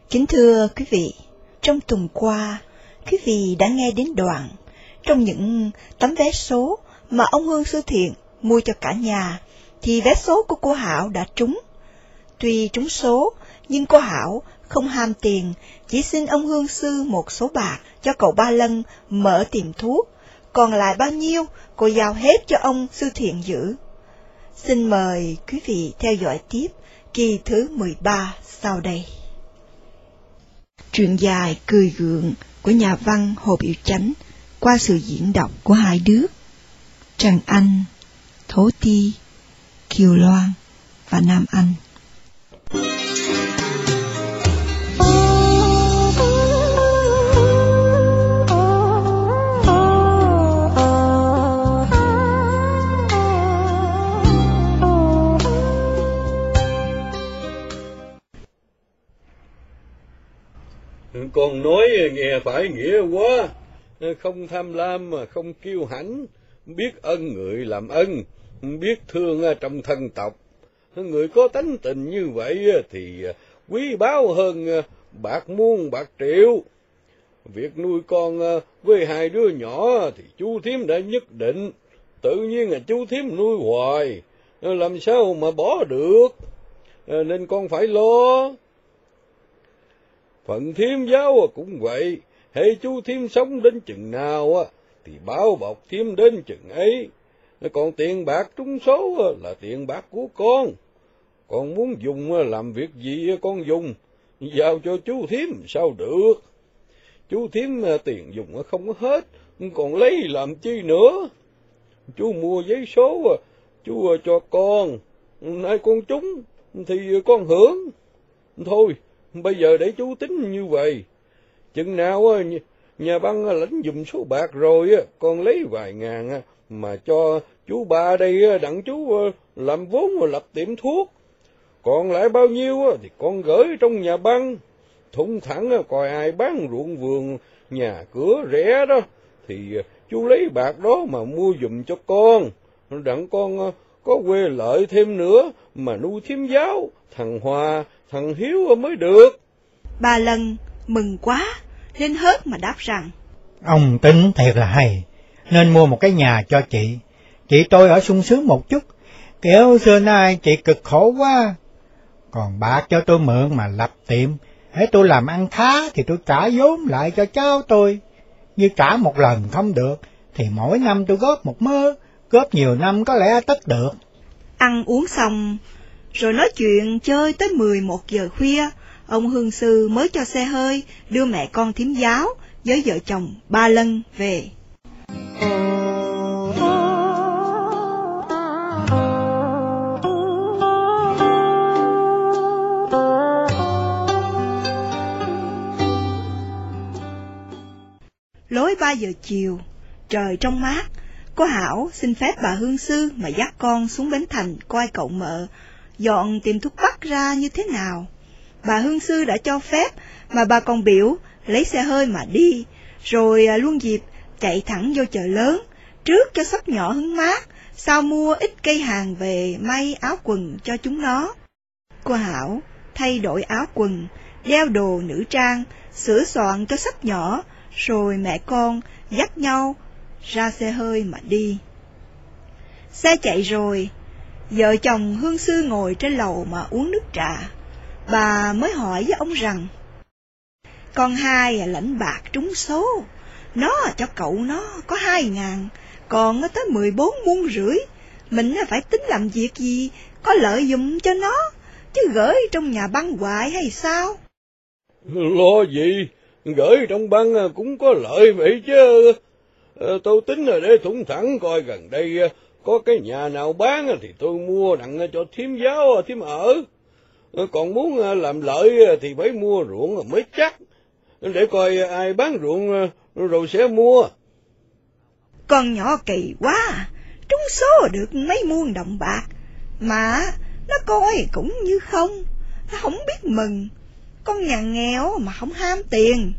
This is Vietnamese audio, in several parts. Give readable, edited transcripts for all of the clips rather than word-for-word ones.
Kính thưa quý vị, trong tuần qua, quý vị đã nghe đến đoạn trong những tấm vé số mà ông Hương Sư Thiện mua cho cả nhà, thì vé số của cô Hảo đã trúng. Tuy trúng số, nhưng cô Hảo không ham tiền, chỉ xin ông Hương Sư một số bạc cho cậu Ba Lân mở tiệm thuốc, còn lại bao nhiêu cô giao hết cho ông Sư Thiện giữ. Xin mời quý vị theo dõi tiếp kỳ thứ 13 sau đây. Truyện dài Cười Gượng của nhà văn Hồ Biểu Chánh qua sự diễn đọc của hai đứa Trần Anh, Thố Ti, Kiều Loan và Nam Anh. Con nói nghe phải nghĩa quá, không tham lam mà không kiêu hãnh, biết ân người làm ân, biết thương trong thân tộc. Người có tánh tình như vậy thì quý báu hơn bạc muôn bạc triệu. Việc nuôi con với hai đứa nhỏ thì chú thím đã nhất định, tự nhiên là chú thím nuôi hoài, làm sao mà bỏ được, nên con phải lo. Phần thím giáo cũng vậy, hễ chú thím sống đến chừng nào thì báo bọc thím đến chừng ấy. Còn tiền bạc trúng số là tiền bạc của con muốn dùng làm việc gì con dùng, giao cho chú thím sao được. Chú thím tiền dùng không hết, còn lấy làm chi nữa. Chú mua giấy số, chú cho con, nay con trúng thì con hưởng. Thôi, bây giờ để chú tính như vậy, chừng nào nhà băng lãnh dùm số bạc rồi, con lấy vài ngàn mà cho chú Ba đây đặng chú làm vốn lập tiệm thuốc. Còn lại bao nhiêu thì con gửi trong nhà băng, thủng thẳng coi ai bán ruộng vườn, nhà cửa rẻ đó, thì chú lấy bạc đó mà mua dùm cho con, đặng con có quê lợi thêm nữa mà nuôi thím giáo, thằng Hòa, thằng Hiếu mới được. Ba Lân mừng quá, nên hớt mà đáp rằng: Ông tính thiệt là hay, nên mua một cái nhà cho chị. Chị tôi ở sung sướng một chút, kiểu xưa nay chị cực khổ quá. Còn bạc cho tôi mượn mà lập tiệm, hễ tôi làm ăn khá thì tôi trả vốn lại cho cháu tôi. Như trả một lần không được, thì mỗi năm tôi góp một mớ, góp nhiều năm có lẽ tất được. Ăn uống xong, rồi nói chuyện chơi tới 11 giờ khuya, ông Hương Sư mới cho xe hơi đưa mẹ con thím giáo với vợ chồng Ba Lân về. Lối 3 giờ chiều, trời trong mát, cô Hảo xin phép bà Hương Sư mà dắt con xuống Bến Thành coi cậu mợ dọn tiệm thuốc bắc ra như thế nào. Bà Hương Sư đã cho phép, mà bà còn biểu lấy xe hơi mà đi, rồi luôn dịp chạy thẳng vô chợ lớn, trước cho sắp nhỏ hứng mát, sau mua ít cây hàng về may áo quần cho chúng nó. Cô Hảo thay đổi áo quần, đeo đồ nữ trang, sửa soạn cho sắp nhỏ, rồi mẹ con dắt nhau ra xe hơi mà đi. Xe chạy rồi, vợ chồng Hương Sư ngồi trên lầu mà uống nước trà. Bà mới hỏi với ông rằng: Con hai lãnh bạc trúng số, nó cho cậu nó có 2.000, còn nó tới 14 muôn rưỡi. Mình phải tính làm việc gì có lợi dụng cho nó, chứ gửi trong nhà băng hoài hay sao? Lo gì, gửi trong băng cũng có lợi vậy chứ. Tôi tính là để thủng thẳng coi gần đây có cái nhà nào bán thì tôi mua đặng cho thím giáo thím ở. Còn muốn làm lợi thì phải mua ruộng mới chắc, để coi ai bán ruộng rồi sẽ mua. Con nhỏ kỳ quá, trúng số được mấy muôn đồng bạc, mà nó coi cũng như không, nó không biết mừng. Con nhà nghèo mà không ham tiền.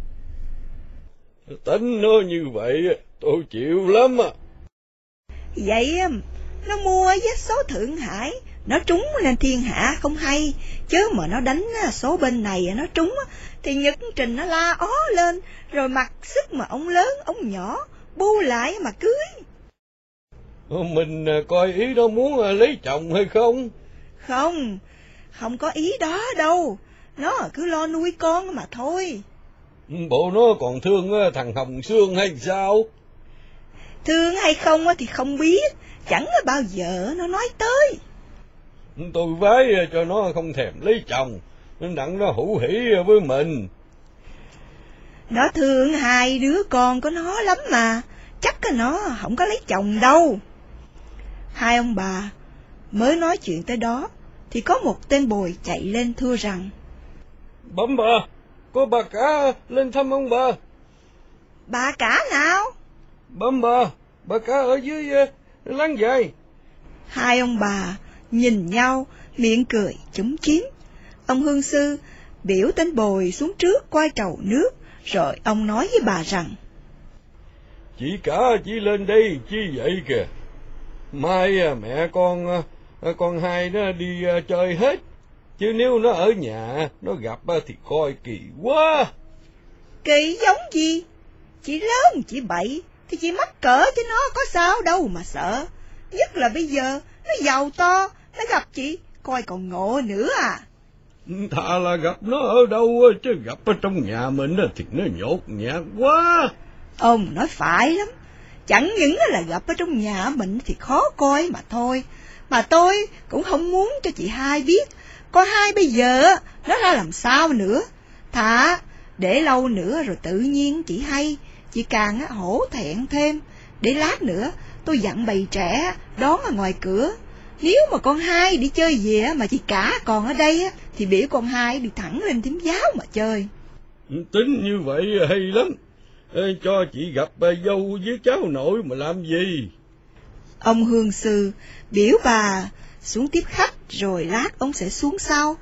Tính nó như vậy tôi chịu lắm. Vậy nó mua vé số Thượng Hải Nó trúng nên thiên hạ không hay, chứ mà nó đánh số bên này nó trúng thì Nhật Trình nó la ó lên, rồi mặc sức mà ông lớn ông nhỏ bu lại mà cưới. Mình coi ý nó muốn lấy chồng hay không? Không có ý đó đâu, nó cứ lo nuôi con mà thôi. Bộ nó còn thương thằng Hồng Sương hay sao? Thương hay không thì không biết, chẳng bao giờ nó nói tới. Tôi vái cho nó không thèm lấy chồng, nên đặng nó hữu hỉ với mình. Nó thương hai đứa con của nó lắm mà, chắc nó không có lấy chồng đâu. Hai ông bà mới nói chuyện tới đó, thì có một tên bồi chạy lên thưa rằng: Bẩm bà, có bà cả lên thăm ông bà. Bà cả nào? Bẩm bà cả ở dưới láng dài. Hai ông bà nhìn nhau, miệng cười chúm chím. Ông hương sư biểu tên bồi xuống trước quay trầu nước, rồi ông nói với bà rằng: Chị cả chỉ lên đây chi vậy kìa. Mai mẹ con hai nó đi chơi hết, chứ nếu nó ở nhà nó gặp thì coi kỳ quá. Kỳ giống gì? Chị lớn chị bậy thì chị mắc cỡ chứ nó có sao đâu mà sợ. Nhất là bây giờ nó giàu to, nó gặp chị coi còn ngộ nữa à. Thà là gặp nó ở đâu chứ gặp ở trong nhà mình thì nó nhột nhạt quá. Ông nói phải lắm, chẳng những là gặp ở trong nhà mình thì khó coi mà thôi, mà tôi cũng không muốn cho chị hai biết coi hai bây giờ nó ra làm sao nữa. Thà để lâu nữa rồi tự nhiên chị hay, chị càng hổ thẹn thêm. Để lát nữa tôi dặn bầy trẻ đón ở ngoài cửa. Nếu mà con hai đi chơi về mà chị cả còn ở đây thì biểu con hai đi thẳng lên thím giáo mà chơi. Tính như vậy hay lắm. Cho chị gặp dâu với cháu nội mà làm gì. Ông hương sư biểu bà xuống tiếp khách, rồi lát ông sẽ xuống sau.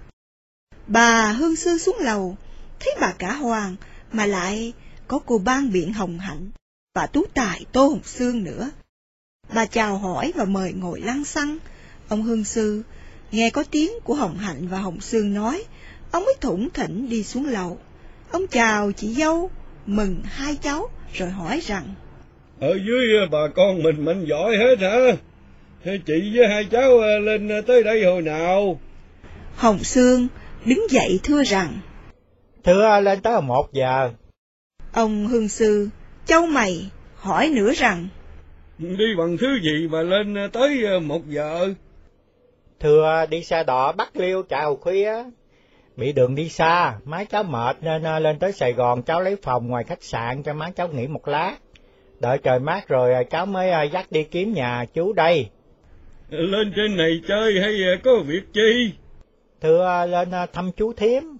Bà hương sư xuống lầu, thấy bà cả Hoàng mà lại có cô Ban Biện Hồng Hạnh và tú tài Tô Hồng Sương nữa. Bà chào hỏi và mời ngồi lăng xăng. Ông hương sư nghe có tiếng của Hồng Hạnh và Hồng Sương nói, ông mới thủng thỉnh đi xuống lầu. Ông chào chị dâu, mừng hai cháu, rồi hỏi rằng: Ở dưới bà con mình mạnh giỏi hết hả? Chị với hai cháu lên tới đây hồi nào? Hồng Sương đứng dậy thưa rằng: Thưa lên tới 1 giờ. Ông hương sư chau mày hỏi nữa rằng: Đi bằng thứ gì mà lên tới 1 giờ? Thưa đi xe đò Bắc Liêu chào khuya. Bị đường đi xa, má cháu mệt nên lên tới Sài Gòn cháu lấy phòng ngoài khách sạn cho má cháu nghỉ một lát. Đợi trời mát rồi cháu mới dắt đi kiếm nhà chú đây. Lên trên này chơi hay có việc chi? Thưa lên thăm chú thím.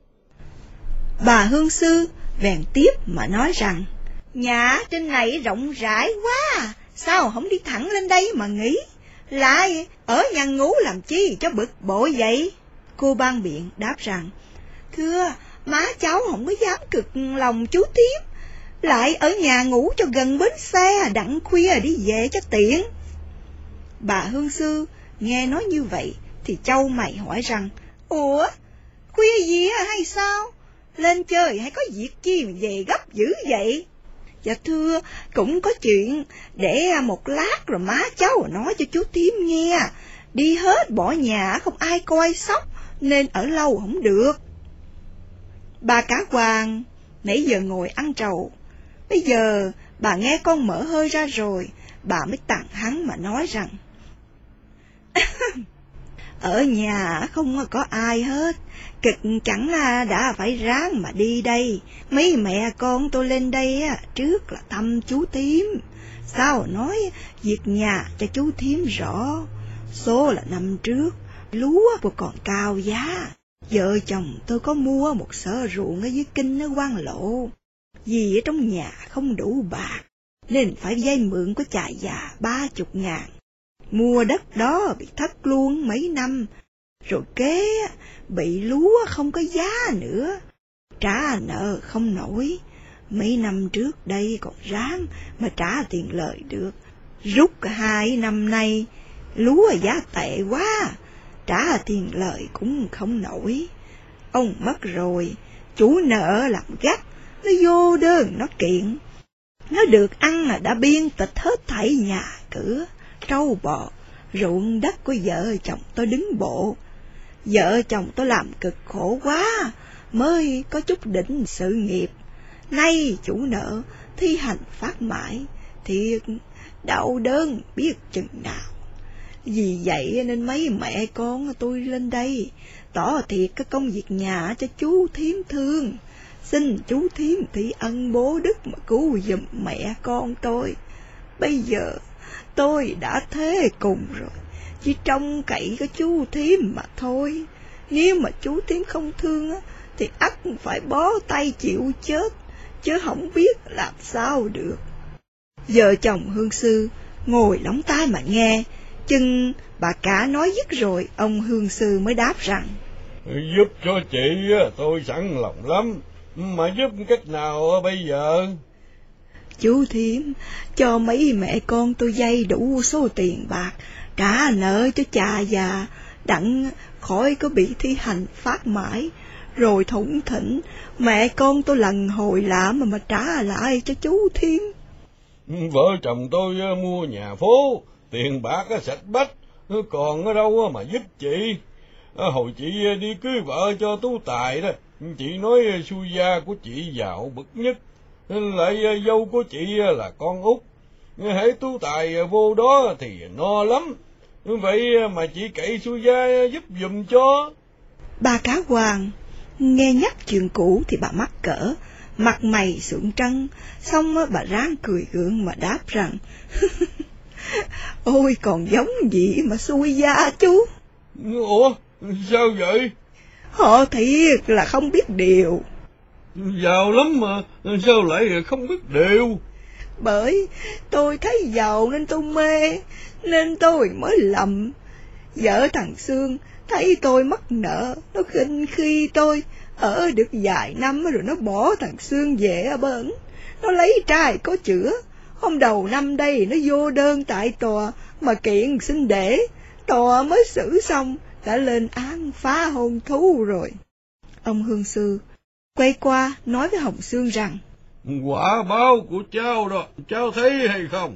Bà hương sư bèn tiếp mà nói rằng: Nhà trên này rộng rãi quá, sao không đi thẳng lên đây mà nghỉ, lại ở nhà ngủ làm chi cho bực bội vậy? Cô Ban Biện đáp rằng: Thưa, má cháu không có dám cực lòng chú thím, lại ở nhà ngủ cho gần bến xe, đặng khuya đi về cho tiện. Bà hương sư nghe nói như vậy thì chau mày hỏi rằng: Ủa, khuya gì hay sao? Lên chơi hay có việc chi mà về gấp dữ vậy? Dạ thưa, cũng có chuyện, để một lát rồi má cháu nói cho chú thím nghe. Đi hết bỏ nhà không ai coi sóc, nên ở lâu không được. Bà cả Hoàng nãy giờ ngồi ăn trầu, bây giờ bà nghe con mở hơi ra rồi, bà mới tặng hắn mà nói rằng: Ở nhà không có ai hết, cực chẳng đã phải ráng mà đi đây. Mấy mẹ con tôi lên đây trước là thăm chú thím, sao nói việc nhà cho chú thím rõ. Số là năm trước lúa của còn cao giá, vợ chồng tôi có mua một sở ruộng ở dưới Kinh ở Quan Lộ. Vì ở trong nhà không đủ bạc nên phải vay mượn của cha già 30.000. Mua đất đó bị thất luôn mấy năm, rồi kế bị lúa không có giá nữa, trả nợ không nổi. Mấy năm trước đây còn ráng mà trả tiền lời được, rút cả 2 năm nay lúa giá tệ quá, trả tiền lời cũng không nổi. Ông mất rồi, chủ nợ làm gắt, nó vô đơn nó kiện. Nó được ăn là đã biên tịch hết thảy nhà cửa, trâu bò, ruộng đất của vợ chồng tôi đứng bộ. Vợ chồng tôi làm cực khổ quá, mới có chút đỉnh sự nghiệp. Nay chủ nợ thi hành phát mãi, thiệt đau đớn biết chừng nào. Vì vậy nên mấy mẹ con tôi lên đây, tỏ thiệt cái công việc nhà cho chú thím thương. Xin chú thím thị ân bố đức mà cứu giùm mẹ con tôi. Bây giờ tôi đã thế cùng rồi, chỉ trông cậy cái chú thím mà thôi. Nếu mà chú thím không thương thì ắt phải bó tay chịu chết, chứ không biết làm sao được. Vợ chồng hương sư ngồi lóng tai mà nghe, chừng bà cả nói dứt rồi, ông hương sư mới đáp rằng: Giúp cho chị tôi sẵn lòng lắm, mà giúp cách nào bây giờ? Chú thím cho mấy mẹ con tôi vay đủ số tiền bạc, trả nợ cho cha già, đặng khỏi có bị thi hành phát mãi, rồi thủng thỉnh mẹ con tôi lần hồi làm mà trả lại cho chú thím. Vợ chồng tôi mua nhà phố, tiền bạc sạch bách, còn ở đâu mà giúp chị. Hồi chị đi cưới vợ cho Tú Tài đó, chị nói xui gia của chị giàu bậc nhất, lại dâu của chị là con út, hễ Tú Tài vô đó thì no lắm, vậy mà chị cậy xui gia giúp giùm cho. Bà Cá Hoàng nghe nhắc chuyện cũ thì bà mắc cỡ, mặt mày sượng trân, xong bà ráng cười gượng mà đáp rằng: Ôi còn giống gì mà xui gia chú. Ủa sao vậy? Họ thiệt là không biết điều. Giàu lắm mà sao lại không biết điều? Bởi tôi thấy giàu nên tôi mê, nên tôi mới lầm. Vợ thằng Sương thấy tôi mắc nợ, nó khinh khi tôi, ở được vài năm rồi nó bỏ thằng Sương về ở bển. Nó lấy trai có chữa. Hôm đầu năm đây nó vô đơn tại tòa mà kiện xin để, tòa mới xử xong, đã lên án phá hôn thú rồi. Ông hương sư quay qua nói với Hồng Sương rằng: Quả báo của cháu đó, cháu thấy hay không?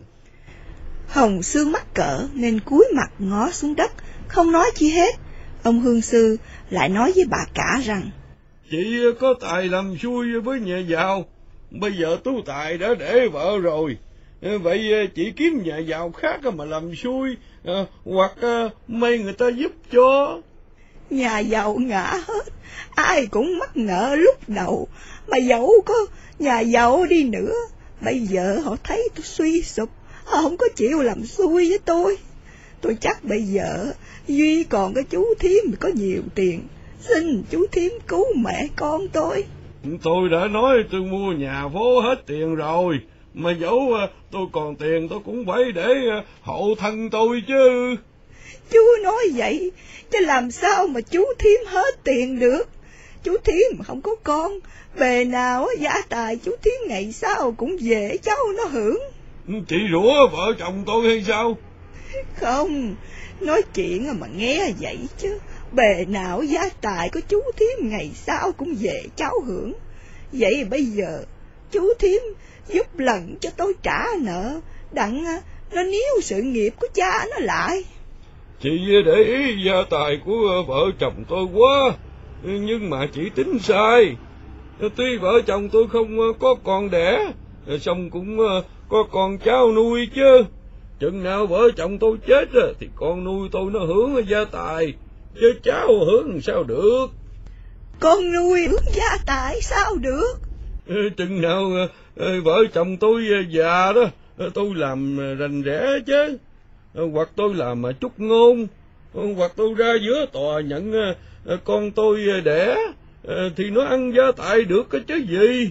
Hồng Sương mắc cỡ nên cúi mặt ngó xuống đất, không nói chi hết. Ông hương sư lại nói với bà cả rằng: Chị có tài làm xui với nhà giàu, bây giờ Tú Tài đã để vợ rồi, vậy chị kiếm nhà giàu khác mà làm xui, hoặc may người ta giúp cho. Nhà giàu ngã hết, ai cũng mắc nợ lúc đầu, mà dẫu có nhà giàu đi nữa, bây giờ họ thấy tôi suy sụp, họ không có chịu làm xui với tôi. Tôi chắc bây giờ duy còn cái chú thím có nhiều tiền, xin chú thím cứu mẹ con tôi. Tôi đã nói tôi mua nhà phố hết tiền rồi, mà dẫu tôi còn tiền tôi cũng phải để hộ thân tôi chứ. Chú nói vậy, chứ làm sao mà chú thím hết tiền được. Chú thím không có con, bề nào gia tài chú thím ngày sau cũng về cháu nó hưởng. Chị rủa vợ chồng tôi hay sao? Không, nói chuyện mà nghe vậy chứ, bề nào gia tài của chú thím ngày sau cũng về cháu hưởng. Vậy bây giờ chú thím giúp lần cho tôi trả nợ, đặng nó níu sự nghiệp của cha nó lại. Chị để ý gia tài của vợ chồng tôi quá, nhưng mà chị tính sai. Tuy vợ chồng tôi không có con đẻ, xong cũng có con cháu nuôi chứ. Chừng nào vợ chồng tôi chết thì con nuôi tôi nó hưởng gia tài, chứ cháu hưởng sao được. Con nuôi hưởng gia tài sao được? Chừng nào vợ chồng tôi già đó, tôi làm rành rẽ chứ. Hoặc tôi làm chúc ngôn, hoặc tôi ra giữa tòa nhận con tôi đẻ, thì nó ăn gia tài được cái chứ gì.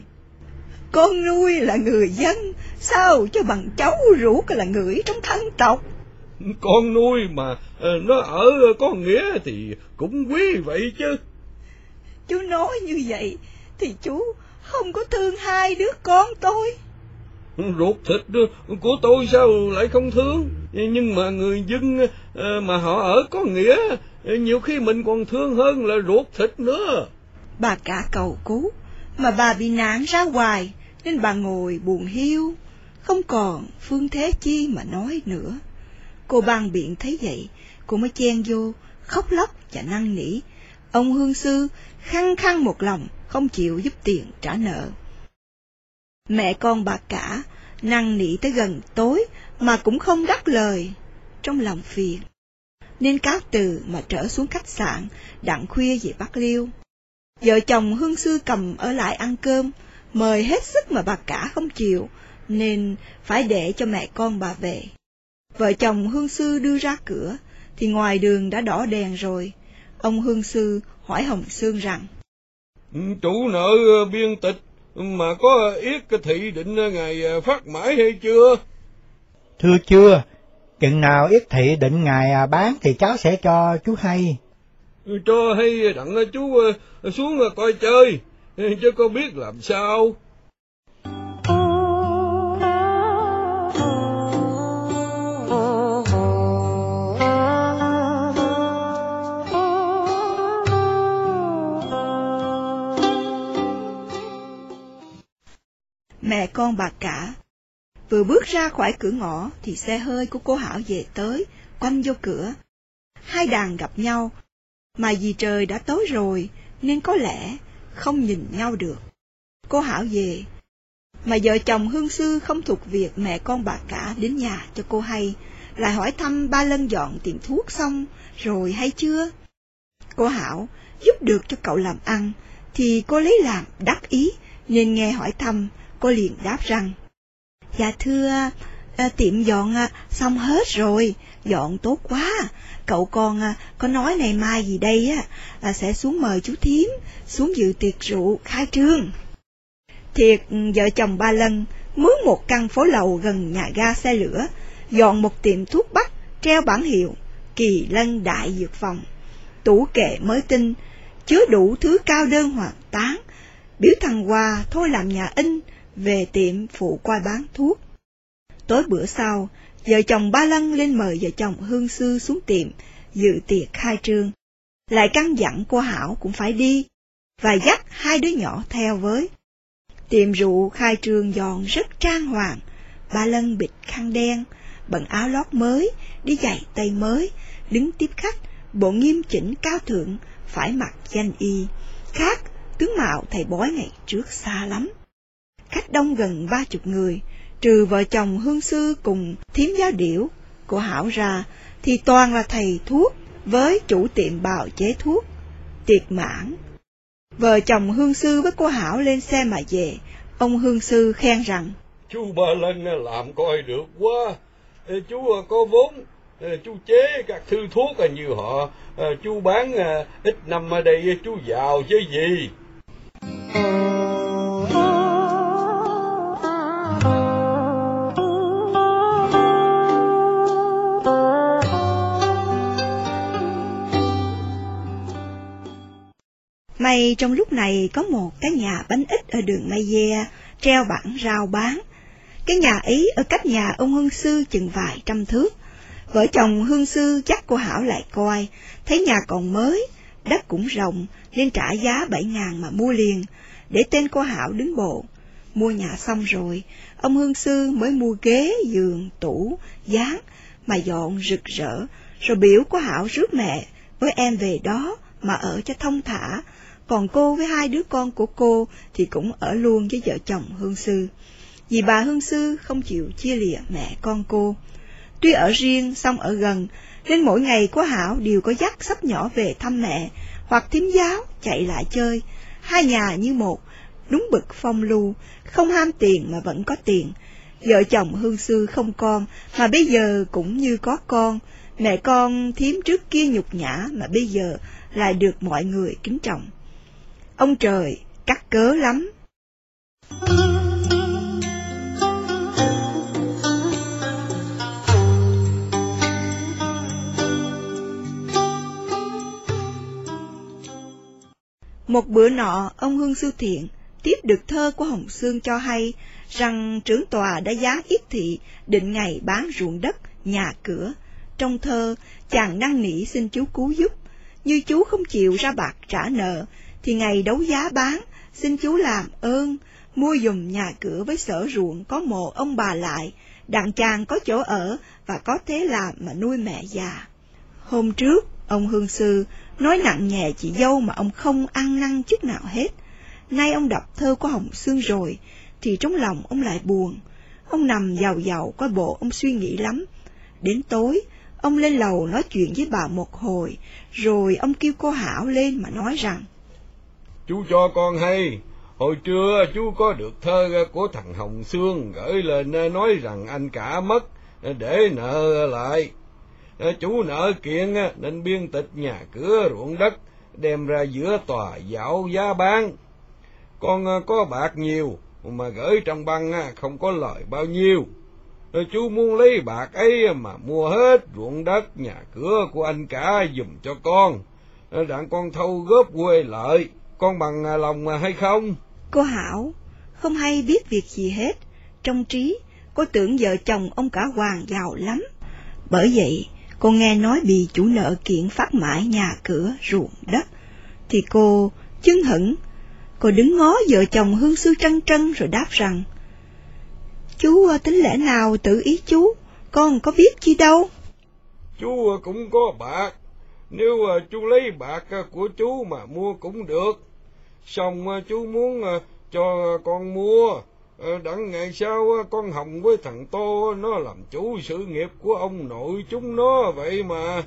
Con nuôi là người dân, sao cho bằng cháu ruột là người trong thân tộc. Con nuôi mà nó ở có nghĩa thì cũng quý vậy chứ. Chú nói như vậy thì chú không có thương hai đứa con tôi. Ruột thịt của tôi sao lại không thương, nhưng mà người dân mà họ ở có nghĩa nhiều khi mình còn thương hơn là ruột thịt nữa. Bà cả cầu cứu, mà bà bị nạn ra hoài, nên bà ngồi buồn hiu, không còn phương thế chi mà nói nữa. Cô ban biện thấy vậy, cô mới chen vô, khóc lóc và năn nỉ. Ông hương sư khăng khăng một lòng, không chịu giúp tiền trả nợ. Mẹ con bà cả năn nỉ tới gần tối mà cũng không đáp lời. Trong lòng phiền, nên cáo từ mà trở xuống khách sạn, đặng khuya về Bạc Liêu. Vợ chồng hương sư cầm ở lại ăn cơm, mời hết sức mà bà cả không chịu, nên phải để cho mẹ con bà về. Vợ chồng hương sư đưa ra cửa, thì ngoài đường đã đỏ đèn rồi. Ông hương sư hỏi Hồng Sương rằng: Chủ nợ biên tịch mà có yết thị định ngày phát mãi hay chưa? Thưa chưa, chừng nào yết thị định ngày bán thì cháu sẽ cho chú hay. Cho hay đặng chú xuống coi chơi, chứ có biết làm sao. Mẹ con bà cả vừa bước ra khỏi cửa ngõ thì xe hơi của cô Hảo về tới, quanh vô cửa. Hai đàn gặp nhau, mà vì trời đã tối rồi nên có lẽ không nhìn nhau được. Cô Hảo về, mà vợ chồng hương sư không thuộc việc mẹ con bà cả đến nhà cho cô hay, lại hỏi thăm ba Lân dọn tiền thuốc xong rồi hay chưa. Cô Hảo giúp được cho cậu làm ăn thì cô lấy làm đắc ý, nên nghe hỏi thăm, cô liền đáp rằng: Dạ thưa, tiệm dọn xong hết rồi, dọn tốt quá. Cậu con có nói ngày mai gì đây sẽ xuống mời chú thím xuống dự tiệc rượu khai trương. Thiệt, vợ chồng ba Lân mướn một căn phố lầu gần nhà ga xe lửa, dọn một tiệm thuốc bắc treo bảng hiệu Kỳ Lân Đại Dược Phòng, tủ kệ mới tinh, chứa đủ thứ cao đơn hoàng tán. Biểu thằng Hòa thôi làm nhà in, về tiệm phụ coi bán thuốc. Tối bữa sau, vợ chồng ba Lân lên mời vợ chồng hương sư xuống tiệm dự tiệc khai trương, lại căn dặn cô Hảo cũng phải đi, và dắt hai đứa nhỏ theo với. Tiệm rượu khai trương dọn rất trang hoàng. Ba Lân bịt khăn đen, bận áo lót mới, đi giày tây mới, đứng tiếp khách, bộ nghiêm chỉnh cao thượng, phải mặc danh y, khác tướng mạo thầy bói ngày trước xa lắm. Khách đông gần 30 người, trừ vợ chồng hương sư cùng thím giáo điểu. Cô Hảo ra thì toàn là thầy thuốc với chủ tiệm bào chế thuốc. Tiệc mãn, vợ chồng hương sư với cô Hảo lên xe mà về. Ông hương sư khen rằng: Chú Ba Lân làm coi được quá. Chú có vốn, chú chế các thư thuốc như họ, chú bán ít năm ở đây chú giàu chứ gì. May trong lúc này có một cái nhà bánh ít ở đường Mai Gia treo bảng rao bán. Cái nhà ấy ở cách nhà ông hương sư chừng vài trăm thước. Vợ chồng hương sư dắt cô Hảo lại coi, thấy nhà còn mới, đất cũng rộng, nên trả giá 7.000 mà mua liền, để tên cô Hảo đứng bộ. Mua nhà xong rồi, ông hương sư mới mua ghế, giường, tủ, gián mà dọn rực rỡ, rồi biểu cô Hảo rước mẹ với em về đó mà ở cho thông thả. Còn cô với hai đứa con của cô thì cũng ở luôn với vợ chồng hương sư, vì bà hương sư không chịu chia lìa mẹ con cô. Tuy ở riêng song ở gần, nên mỗi ngày cô Hảo đều có dắt sắp nhỏ về thăm mẹ, hoặc thím giáo chạy lại chơi. Hai nhà như một, đúng bực phong lưu, không ham tiền mà vẫn có tiền. Vợ chồng hương sư không con, mà bây giờ cũng như có con. Mẹ con thím trước kia nhục nhã, mà bây giờ lại được mọi người kính trọng. Ông trời cắt cớ lắm. Một bữa nọ, ông hương sư Thiện tiếp được thơ của Hồng Sương cho hay rằng trưởng tòa đã giáng yết thị định ngày bán ruộng đất, nhà cửa. Trong thơ, chàng năn nỉ xin chú cứu giúp. Như chú không chịu ra bạc trả nợ, thì ngày đấu giá bán, xin chú làm ơn, mua giùm nhà cửa với sở ruộng có mộ ông bà lại, đặng chàng có chỗ ở và có thế làm mà nuôi mẹ già. Hôm trước, ông hương sư nói nặng nhẹ chị dâu mà ông không ăn năn chút nào hết. Nay ông đọc thơ của Hồng Sương rồi, thì trong lòng ông lại buồn. Ông nằm giàu giàu coi bộ ông suy nghĩ lắm. Đến tối, ông lên lầu nói chuyện với bà một hồi, rồi ông kêu cô Hảo lên mà nói rằng: Chú cho con hay, hồi trưa chú có được thơ của thằng Hồng Sương gửi lên nói rằng anh cả mất để nợ lại. Chú nợ kiện nên biên tịch nhà cửa ruộng đất, đem ra giữa tòa dạo giá bán. Con có bạc nhiều, mà gửi trong băng không có lời bao nhiêu. Chú muốn lấy bạc ấy mà mua hết ruộng đất nhà cửa của anh cả giùm cho con, đặng con thâu góp quê lợi. Con bằng lòng hay không? Cô Hảo không hay biết việc gì hết. Trong trí, cô tưởng vợ chồng ông cả Hoàng giàu lắm. Bởi vậy, cô nghe nói bị chủ nợ kiện phát mãi nhà cửa ruộng đất, thì cô chưng hửng. Cô đứng ngó vợ chồng hương sư trân trân rồi đáp rằng: Chú tính lẽ nào tự ý chú, con có biết chi đâu. Chú cũng có bạc, nếu chú lấy bạc của chú mà mua cũng được. Xong chú muốn cho con mua, đặng ngày sau con Hồng với thằng Tô nó làm chủ sự nghiệp của ông nội chúng nó vậy mà.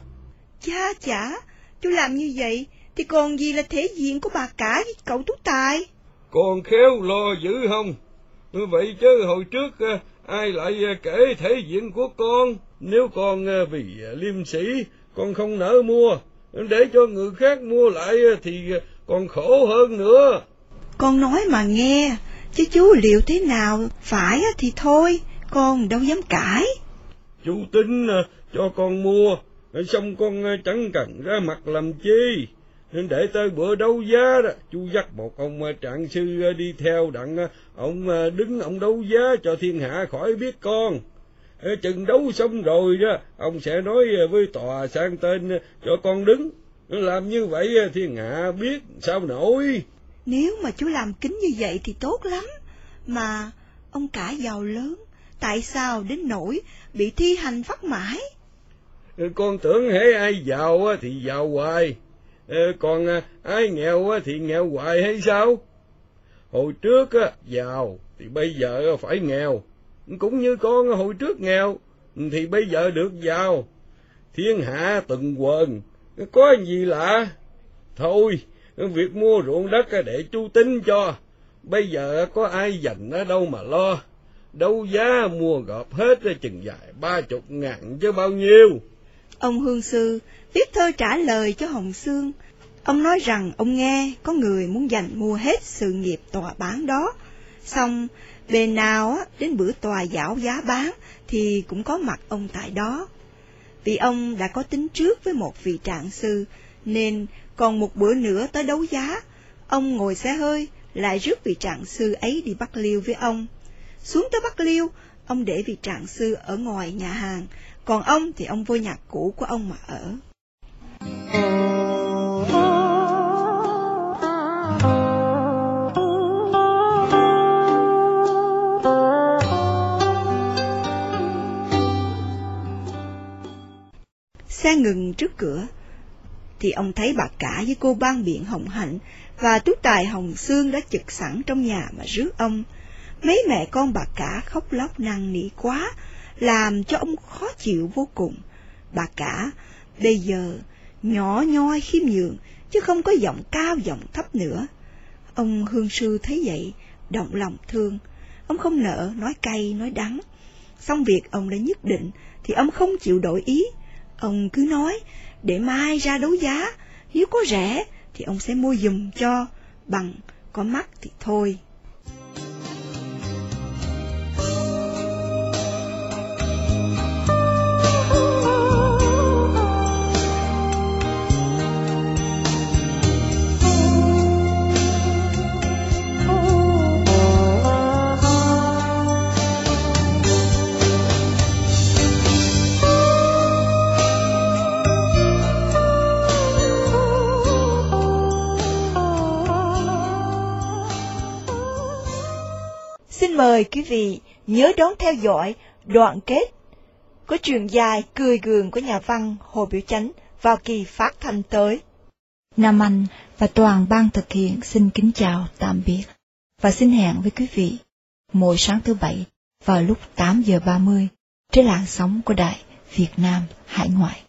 Chả, chú làm như vậy thì còn gì là thể diện của bà cả với cậu Tú Tài. Con khéo lo dữ không? Vậy chứ hồi trước ai lại kể thể diện của con? Nếu con vì liêm sĩ con không nỡ mua, để cho người khác mua lại thì còn khổ hơn nữa. Con nói mà nghe, chứ chú liệu thế nào phải thì thôi, con đâu dám cãi. Chú tính cho con mua, xong con chẳng cần ra mặt làm chi. Để tới bữa đấu giá đó, chú dắt một ông trạng sư đi theo, đặng ông đứng ông đấu giá cho thiên hạ khỏi biết con. Chừng đấu xong rồi đó, ông sẽ nói với tòa sang tên cho con đứng. Làm như vậy thiên hạ biết sao nổi. Nếu mà chú làm kín như vậy thì tốt lắm. Mà ông cả giàu lớn, tại sao đến nỗi bị thi hành phát mãi? Con tưởng hễ ai giàu thì giàu hoài, còn ai nghèo thì nghèo hoài hay sao? Hồi trước giàu thì bây giờ phải nghèo, cũng như con hồi trước nghèo thì bây giờ được giàu. Thiên hạ từng quần, có gì lạ. Thôi, việc mua ruộng đất để chú tính cho. Bây giờ có ai dành ở đâu mà lo. Đấu giá mua gộp hết chừng dài 30.000 chứ bao nhiêu. Ông hương sư viết thơ trả lời cho Hồng Sương. Ông nói rằng ông nghe có người muốn giành mua hết sự nghiệp tòa bán đó. Xong bên nào đến bữa tòa giảo giá bán thì cũng có mặt ông tại đó. Vì ông đã có tính trước với một vị trạng sư, nên còn một bữa nữa tới đấu giá, ông ngồi xe hơi lại rước vị trạng sư ấy đi Bắc Liêu với ông. Xuống tới Bắc Liêu, ông để vị trạng sư ở ngoài nhà hàng, còn ông thì ông vô nhà cũ của ông mà ở. Xe ngừng trước cửa, thì ông thấy bà cả với cô Ban Biện Hồng Hạnh và Tú Tài Hồng Sương đã chực sẵn trong nhà mà rước ông. Mấy mẹ con bà cả khóc lóc năn nỉ quá, làm cho ông khó chịu vô cùng. Bà cả bây giờ nhỏ nhoi khiêm nhường, chứ không có giọng cao giọng thấp nữa. Ông hương sư thấy vậy, động lòng thương. Ông không nỡ nói cay nói đắng. Xong việc ông đã nhất định thì ông không chịu đổi ý. Ông cứ nói để mai ra đấu giá, nếu có rẻ thì ông sẽ mua giùm cho, bằng có mắc thì thôi. Xin mời quý vị nhớ đón theo dõi đoạn kết của truyện dài Cười Gường của nhà văn Hồ Biểu Chánh vào kỳ phát thanh tới. Nam Anh và toàn ban thực hiện xin kính chào tạm biệt và xin hẹn với quý vị mỗi sáng thứ Bảy vào lúc 8 giờ 30 trên làn sóng của Đài Việt Nam Hải Ngoại.